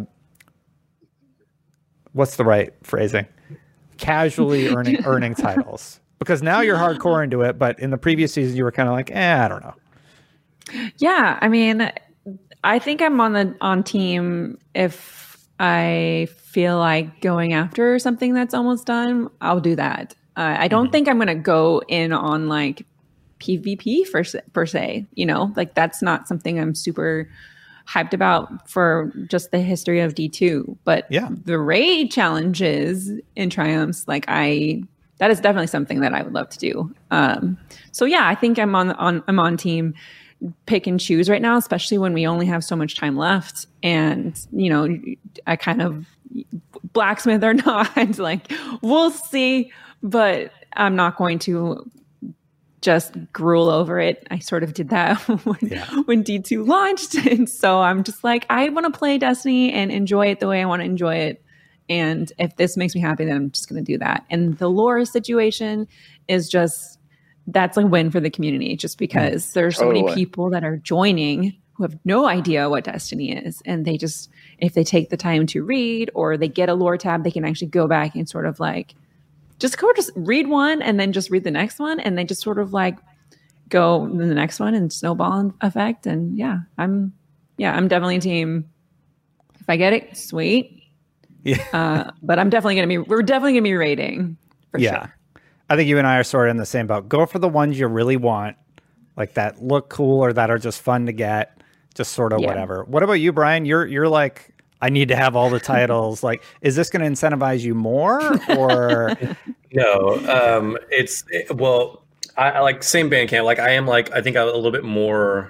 what's the right phrasing? Casually earning earning titles? Because now you're hardcore into it, but in the previous season you were kind of like, eh, I don't know. Yeah, I mean, I think I'm on the on team if I feel like going after something that's almost done, I'll do that. Uh, I don't mm-hmm. think I'm going to go in on like PvP for, per se, you know, like that's not something I'm super hyped about for just the history of D two. But yeah, the raid challenges in Triumphs, like I, that is definitely something that I would love to do. Um, so yeah, I think I'm on, on, I'm on team pick and choose right now, especially when we only have so much time left. And, you know, I kind of Blacksmith or not, like we'll see, but I'm not going to just gruel over it. I sort of did that when, yeah. when D two launched. And so I'm just like, I want to play Destiny and enjoy it the way I want to enjoy it. And if this makes me happy, then I'm just going to do that. And the lore situation is just, that's a win for the community, just because there's so totally. many people that are joining who have no idea what Destiny is. And they just, if they take the time to read or they get a lore tab, they can actually go back and sort of like, just go just read one and then just read the next one. And they just sort of like go to the next one and snowball effect. And yeah, I'm, yeah, I'm definitely team. If I get it, sweet. Yeah. Uh, but I'm definitely going to be, we're definitely going to be rating for yeah. sure. I think you and I are sort of in the same boat. Go for the ones you really want, like that look cool or that are just fun to get, just sort of yeah. whatever. What about you, Brian? You're, you're like, I need to have all the titles. Like, is this going to incentivize you more or? No, um, it's, it, well, I, I like same Bandcamp. Like I am like, I think I'm a little bit more,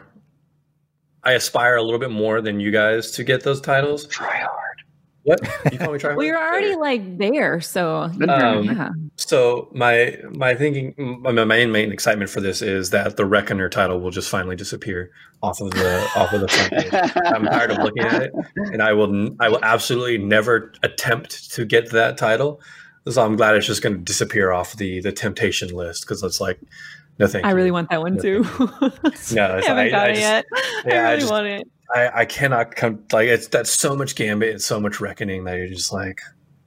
I aspire a little bit more than you guys to get those titles. Try hard. What? You call me try hard? Well, you're already like there. So, Um, yeah. so my, my thinking, my, my main, main excitement for this is that the Reckoner title will just finally disappear off of the, off of the front page. I'm tired of looking at it, and I will, I will absolutely never attempt to get that title. So I'm glad it's just going to disappear off the, the temptation list. Cause it's like, no, thank I you. really want that one no, too. No, it's, I haven't I, got I it just, yet. Yeah, I I really just, want it. I, I cannot come like it's that's so much Gambit and so much Reckoning that you're just like.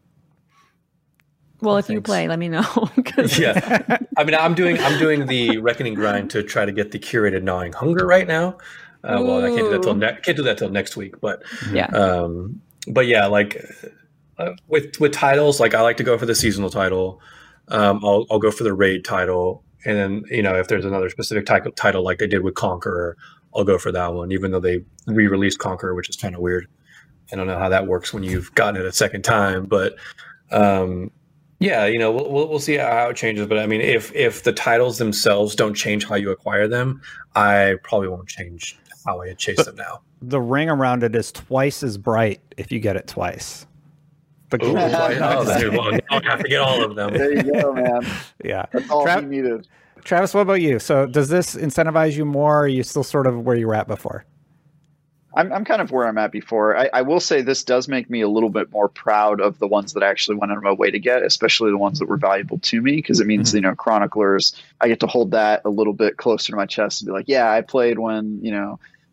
Well, oh, if thanks. you play, let me know. Yeah, I mean, I'm doing I'm doing the Reckoning grind to try to get the curated Gnawing Hunger right now. Uh, well, I can't do that till ne- can't do that till next week, but yeah. Um, but yeah, like uh, with with titles, like I like to go for the seasonal title. Um, I'll I'll go for the raid title, and then you know if there's another specific title title like they did with Conqueror, I'll go for that one, even though they re-released Conqueror, which is kind of weird. I don't know how that works when you've gotten it a second time, but um, yeah, you know, we'll, we'll we'll see how it changes. But I mean, if if the titles themselves don't change how you acquire them, I probably won't change how I chase but them now. The ring around it is twice as bright if you get it twice. But Ooh, oh, then well, I'll have to get all of them. There you go, man. Yeah, that's all Tra- he needed. Travis, what about you? So does this incentivize you more, or are you still sort of where you were at before? I'm I'm kind of where I'm at before. I, I will say this does make me a little bit more proud of the ones that I actually went out of my way to get, especially the ones that were valuable to me, because it means, mm-hmm. you know, Chroniclers, I get to hold that a little bit closer to my chest and be like, yeah, I played when, you know,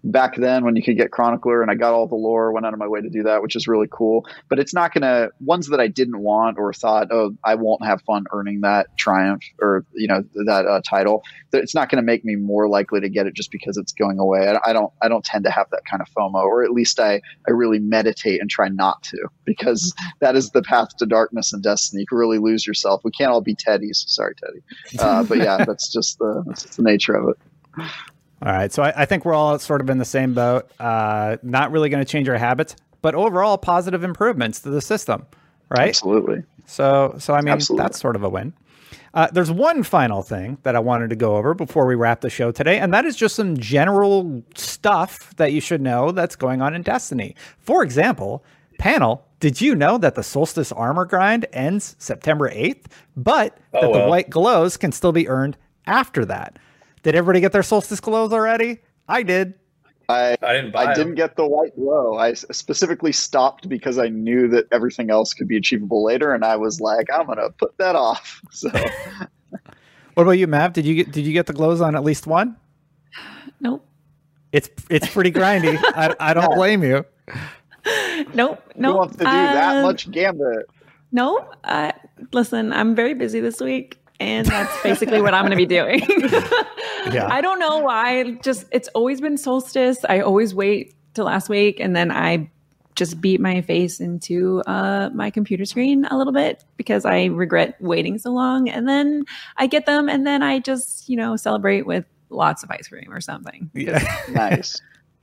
back then when you could get Chronicler, and I got all the lore, went out of my way to do that, which is really cool. But it's not going to, ones that I didn't want or thought, oh, I won't have fun earning that triumph or, you know, that uh, title. It's not going to make me more likely to get it just because it's going away. I, I don't, I don't tend to have that kind of FOMO, or at least I, I really meditate and try not to, because that is the path to darkness in Destiny. You can really lose yourself. We can't all be Teddies. Sorry, Teddy. Uh, but yeah, that's just the, that's just the nature of it. All right. So I, I think we're all sort of in the same boat. Uh, not really going to change our habits, but overall positive improvements to the system, right? Absolutely. So, so I mean, Absolutely. That's sort of a win. Uh, there's one final thing that I wanted to go over before we wrap the show today, and that is just some general stuff that you should know that's going on in Destiny. For example, panel, did you know that the Solstice armor grind ends September eighth, but Oh, that the well. white glows can still be earned after that? Did everybody get their Solstice glows already? I did. I I didn't buy I didn't them. get the white glow. I s- specifically stopped because I knew that everything else could be achievable later, and I was like, I'm gonna put that off. So What about you, Mav? Did you get did you get the glows on at least one? Nope. It's it's pretty grindy. I, I don't blame you. Nope. who Nope. wants to do that Um, much Gambit? No. Uh, listen, I'm very busy this week, and that's basically what I'm going to be doing. Yeah. I don't know why. Just it's always been Solstice. I always wait till last week, and then I just beat my face into uh, my computer screen a little bit because I regret waiting so long. And then I get them, and then I just you know celebrate with lots of ice cream or something. Yeah. Nice.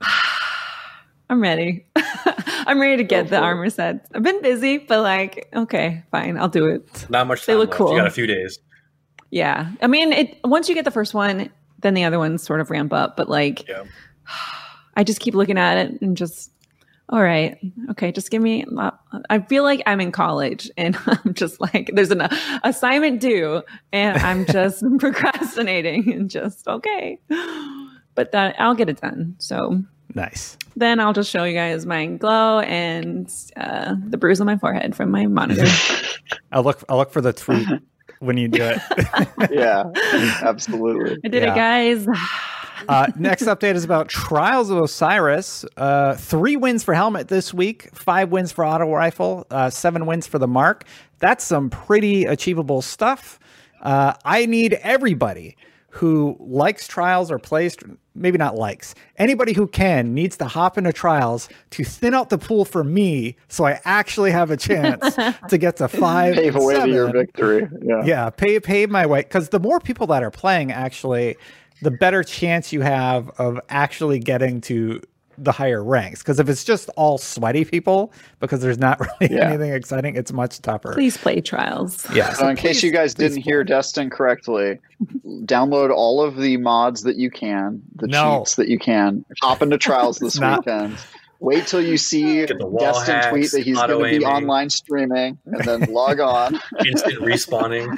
I'm ready. I'm ready to get Go the for it. armor sets. I've been busy, but like, okay, fine, I'll do it. Not much They time look left. cool. You got a few days. Yeah, I mean, it once you get the first one, then the other ones sort of ramp up. But like, Yeah. I just keep looking at it and just, all right, okay, just give me. I feel like I'm in college, and I'm just like, there's an assignment due, and I'm just procrastinating and just okay. But that I'll get it done. So Nice. then I'll just show you guys my glow and uh, the bruise on my forehead from my monitor. I'll look I'll look for the tweet when you do it. Yeah, absolutely. I did Yeah. it, guys. Uh, next update is about Trials of Osiris. Uh, three wins for Helmet this week, five wins for Auto Rifle, uh, seven wins for the Mark. That's some pretty achievable stuff. Uh, I need everybody who likes Trials or plays, maybe not likes, anybody who can needs to hop into Trials to thin out the pool for me so I actually have a chance to get to five. Pave and away to your seven. victory. Yeah. Yeah, pay pay my way, because the more people that are playing, actually, the better chance you have of actually getting to the higher ranks. Because if it's just all sweaty people, because there's not really Yeah. anything exciting, it's much tougher. Please play Trials. Yeah. So in case you guys didn't hear Destin correctly, download all of the mods that you can, the No. cheats that you can. Hop into Trials this Not- weekend. Wait till you see Get the wall Destin hacks, tweet that he's going to be auto-aiming. online streaming, and then log on. Instant respawning.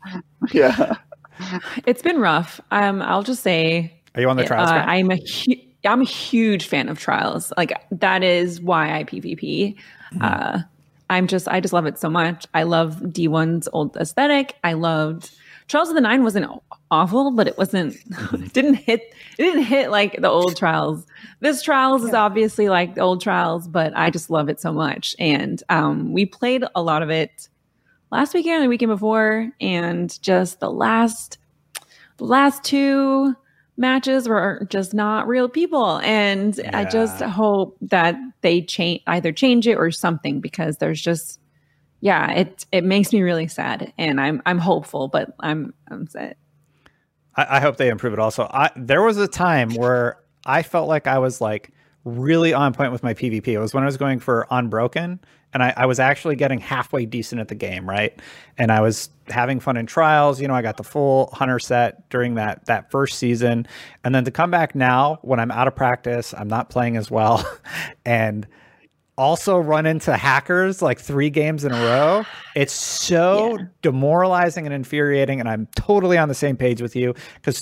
Yeah. It's been rough. Um, I'll just say Are you on the uh, Trials? Grant? I'm a hu- I'm a huge fan of Trials. Like that is why I PvP. Uh, I'm just I just love it so much. I love D one's old aesthetic. I loved Trials of the Nine wasn't awful, but it wasn't it didn't hit it didn't hit like the old Trials. This Trials is obviously like the old Trials, but I just love it so much. And um, we played a lot of it last weekend and the weekend before, and just the last the last two matches were just not real people, and I just Yeah. hope that they change either change it or something, because there's just yeah it it makes me really sad, and I'm I'm hopeful, but I'm I'm sad. I, I hope they improve it also. I, there was a time where I felt like I was like really on point with my PvP. It was when I was going for Unbroken, and I, I was actually getting halfway decent at the game, right? And I was having fun in Trials. You know, I got the full Hunter set during that that first season. And then to come back now when I'm out of practice, I'm not playing as well, and also run into hackers like three games in a row. It's so Yeah. demoralizing and infuriating. And I'm totally on the same page with you, because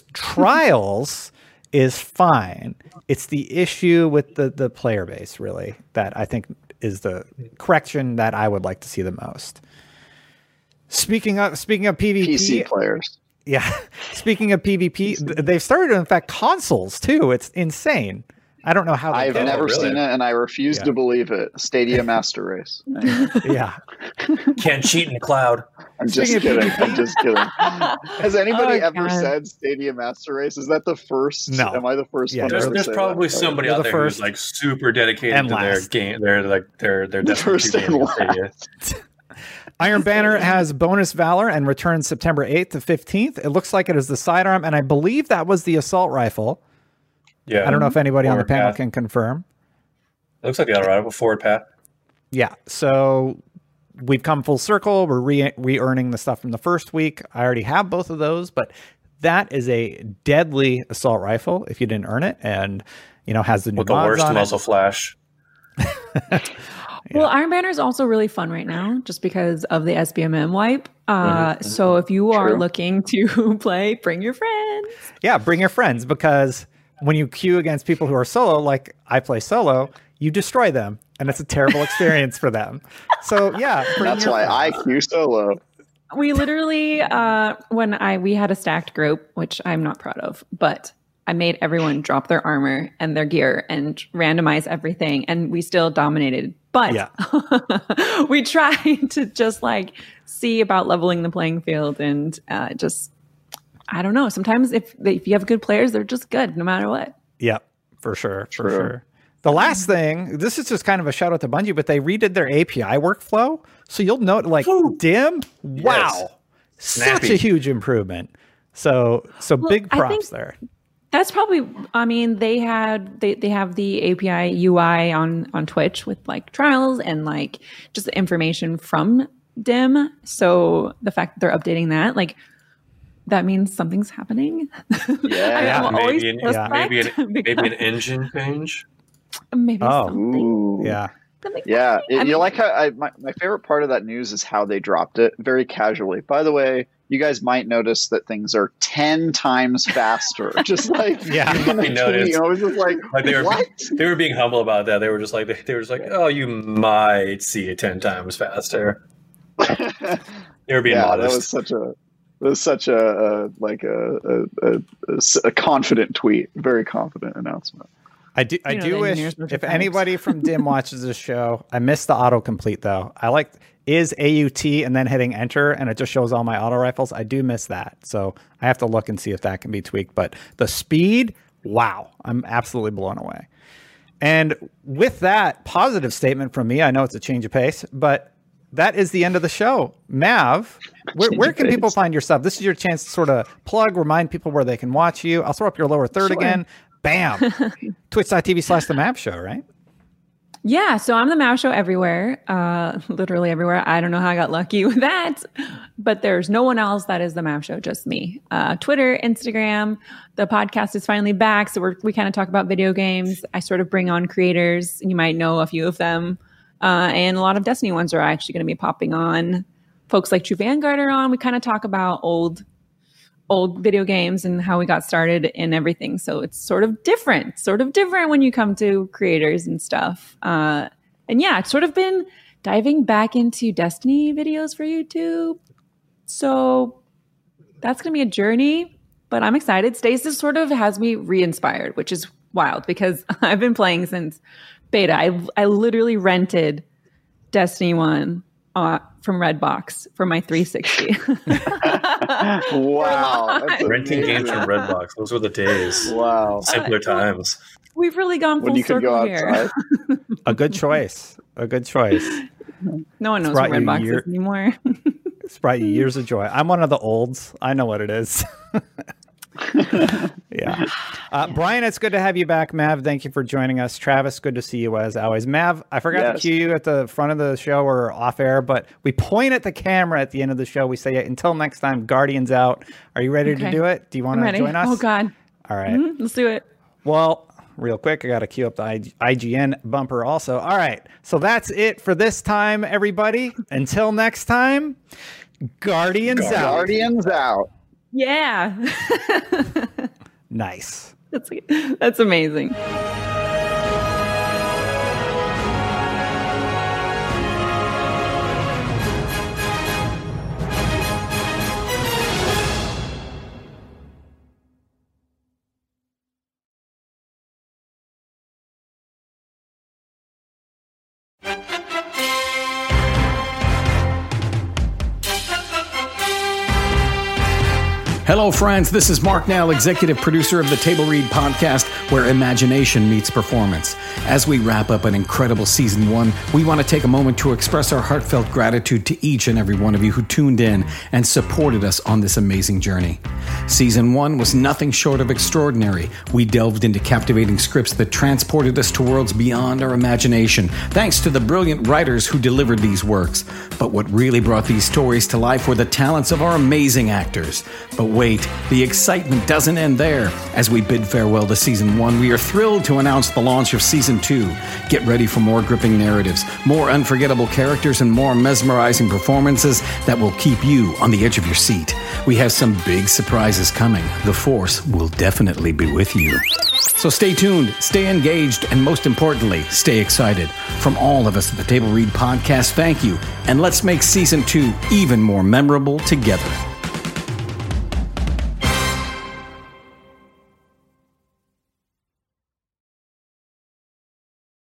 Trials is fine. It's the issue with the the player base, really, that I think is the correction that I would like to see the most. Speaking of speaking of PvP, P C players. yeah. Speaking of PvP, th- they've started to infect consoles too. It's insane. I don't know how. they I've did it. never really? seen it, and I refuse Yeah. to believe it. Stadia Master Race. Yeah. Can't cheat in the cloud. I'm just Speaking of kidding. I'm just kidding. Has anybody Oh, ever God. said Stadia Master Race? Is that the first? No. Am I the first Yeah, one? to There's, ever there's say probably that? somebody You're out the there first who's like super dedicated and to their last. game. They're like their their Destiny First two and game. last. Iron Banner has bonus valor and returns September eighth to fifteenth. It looks like it is the sidearm, and I believe that was the assault rifle. Yeah, I don't know if anybody on the Forward panel path. can confirm. It looks like the Colorado forward path. Yeah, so we've come full circle. We're re- re-earning the stuff from the first week. I already have both of those, but that is a deadly assault rifle if you didn't earn it, and you know has the new With the mods worst on muzzle it. flash. Well, Iron Banner is also really fun right now just because of the S B M M wipe. Uh, Mhm. So if you are True. looking to play, bring your friends. Yeah, bring your friends, because when you queue against people who are solo, like I play solo, you destroy them, and it's a terrible experience for them. So yeah, bring That's your why I friends. queue solo. We literally, uh, when I we had a stacked group, which I'm not proud of, but I made everyone drop their armor and their gear and randomize everything, and we still dominated. But Yeah. we tried to just like see about leveling the playing field, and uh, just I don't know. Sometimes if they, if you have good players, they're just good no matter what. Yep, for sure, for True. sure. The last thing, this is just kind of a shout out to Bungie, but they redid their A P I workflow. So you'll note like dim, wow, such Snappy. a huge improvement. So so Well, big I props think- there. That's probably. I mean, they had they, they have the A P I U I on on Twitch with like trials and like just the information from D I M. So the fact that they're updating that, like, that means something's happening. Yeah, I'm always maybe, an, yeah. maybe, an, suspect maybe because- an engine change. maybe Oh. something. Ooh. Yeah. something Yeah, happening. it, I you mean, like how I, my, my favorite part of that news is how they dropped it very casually. By the way, you guys might notice that things are ten times faster. Just like Yeah. in You a might notice. tweet. I was just like, Like they were, what? they were being humble about that. They were just like, they, they were just like, oh, you might see it ten times faster. They were being Yeah, that modest. was such a that was such a, a like a a, a a s- a confident tweet, very confident announcement. I do I You know, do the wish engineers were if just anybody from D I M watches this show, I missed the autocomplete though. I like is A U T and then hitting enter and it just shows all my auto rifles. I do miss that. So I have to look and see if that can be tweaked. But the speed, wow, I'm absolutely blown away. And with that positive statement from me, I know it's a change of pace, but that is the end of the show. Mav, where, Change where of can people pace. find your stuff? This is your chance to sort of plug, remind people where they can watch you. I'll throw up your lower third Sure. again. Bam. Twitch.tv slash the Mav Show, right? Yeah, so I'm the Mav Show everywhere, uh, literally everywhere. I don't know how I got lucky with that, but there's no one else that is the Mav Show, just me. Uh, Twitter, Instagram, the podcast is finally back, so we're, we kind of talk about video games. I sort of bring on creators. You might know a few of them, uh, and a lot of Destiny ones are actually going to be popping on. Folks like True Vanguard are on. We kind of talk about old old video games and how we got started and everything. So it's sort of different, sort of different when you come to creators and stuff. Uh, and yeah, it's sort of been diving back into Destiny videos for YouTube. So that's going to be a journey, but I'm excited. Stasis sort of has me re-inspired, which is wild because I've been playing since beta. I, I literally rented Destiny one uh, from Redbox for my three sixty. Wow, that's Renting games amazing. from Redbox. Those were the days. Wow. Simpler times. We've really gone full When you could circle go here. outside. A good choice. A good choice. No one knows brought what you Redbox year- is anymore. It's brought you years of joy. I'm one of the olds. I know what it is. Yeah. Uh, Brian, it's good to have you back. Mav, thank you for joining us. Travis, good to see you as always. Mav, I forgot to Yes. cue you at the front of the show or off air, but we point at the camera at the end of the show. We say, until next time, Guardians out. Are you ready to Okay. do it? Do you want I'm to ready. join us? Oh, God. All right. Mhm, let's do it. Well, real quick, I got to queue up the I- IGN bumper also. All right. So that's it for this time, everybody. Until next time, Guardians out. Guardians out. Yeah. Nice. that's, that's amazing. Hello, friends. This is Mark Nell, executive producer of the Table Read podcast, where imagination meets performance. As we wrap up an incredible season one, we want to take a moment to express our heartfelt gratitude to each and every one of you who tuned in and supported us on this amazing journey. Season one was nothing short of extraordinary. We delved into captivating scripts that transported us to worlds beyond our imagination, thanks to the brilliant writers who delivered these works. But what really brought these stories to life were the talents of our amazing actors. But wait, the excitement doesn't end there. As we bid farewell to season one, we are thrilled to announce the launch of season two. Get ready for more gripping narratives, more unforgettable characters, and more mesmerizing performances that will keep you on the edge of your seat. We have some big surprises coming. The Force will definitely be with you. So stay tuned, stay engaged, and most importantly, stay excited. From all of us at the Table Read podcast, thank you. And let's make season two even more memorable together.